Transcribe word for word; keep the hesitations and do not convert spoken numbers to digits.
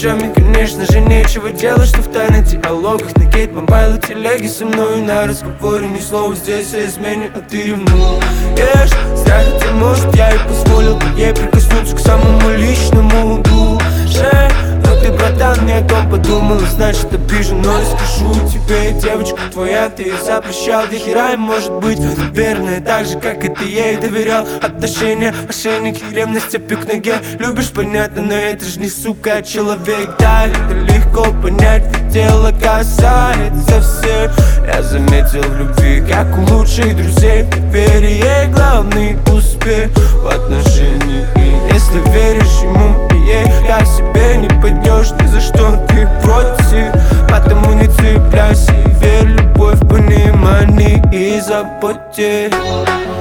душами, конечно же, нечего делать, что в тайных диалогах на гейт, мобайл и телеги со мною на разговоре ни слова здесь о измене, а ты ревнуешь. Зря, хотя, может, я и позволил бы ей прикоснуться к самому личному душе. Но ты, братан, не о том подумала, значит обижен. Но я скажу тебе, девочка твоя, ты ее запрещал. До хера им может быть верная, так же, как и ты ей доверял. Отношения, мошенники, ревность, опек к ноге. Любишь, понятно, но это ж не сука, а человек. Да, это легко понять, ведь дело касается всех. Я заметил в любви, как у лучших друзей, доверие главный успех в отношении. И если веришь ему и ей, как себе не пойдешь ни за что, ты против. Потому не цепляйся и верь, любовь, понимание и заботе.